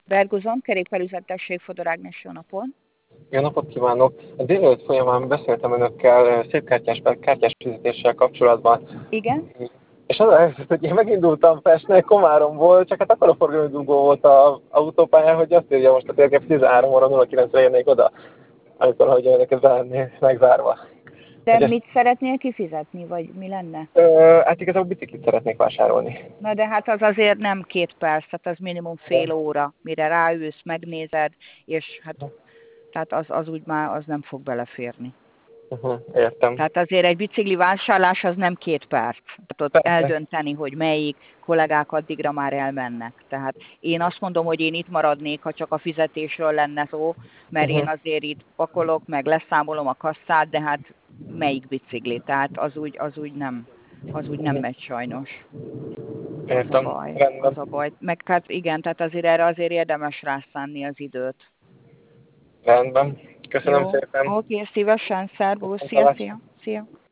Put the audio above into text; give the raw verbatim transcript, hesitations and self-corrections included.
Bergozom, kerékpárüzlettesség, Fodor Ágnes, jó napot. Jó napot kívánok! A délelőtt folyamán beszéltem önökkel szépkártyás kártyás fizetéssel kapcsolatban. Igen? És az a helyzet, hogy én megindultam Pestnél, Komáromból, csak hát akkor a forgalomdugó volt az autópályán, hogy azt írja most a térkép tizenhárom óra nulla kilencre érnék oda, amikor hogy önöket lennék megzárva. De Hogy mit ezt, szeretnél kifizetni, vagy mi lenne? ö, hát igazából biciklit szeretnék vásárolni. Na de hát az azért nem két perc, tehát az minimum fél óra, mire ráülsz, megnézed, és hát tehát az, az úgy már az nem fog beleférni. Uh-huh, értem. Tehát azért egy bicikli vásárlás az nem két perc. Tehát ott Persze. eldönteni, hogy melyik kollégák addigra már elmennek. Tehát én azt mondom, hogy én itt maradnék, ha csak a fizetésről lenne szó, mert Uh-huh. én azért itt pakolok, meg leszámolom a kasszát, de hát melyik bicikli? Tehát az úgy, az úgy nem, az úgy nem Uh-huh. megy sajnos. Az a Értem. baj. Rendben. Az a baj. Meg hát igen, tehát azért erre azért érdemes rászánni az időt. Rendben. Köszönöm Jó, szépen. oké, szívesen, szervusz, szia, Viszontlátásra. szia, szia.